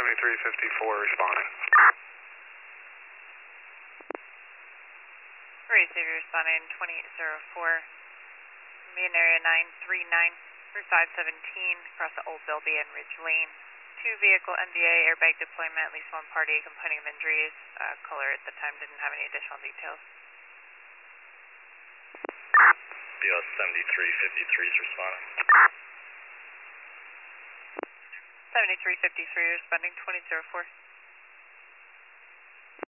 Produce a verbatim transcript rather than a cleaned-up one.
seventy-three fifty-four responding. Receiver responding twenty-eight oh four. Main area nine three nine for five seventeen across the Old Bilby and Ridge Lane. Two vehicle M V A airbag deployment, at least one party complaining of injuries. Uh, caller at the time didn't have any additional details. B S seventy-three fifty-three is responding. seventy-three fifty-three responding twenty oh four.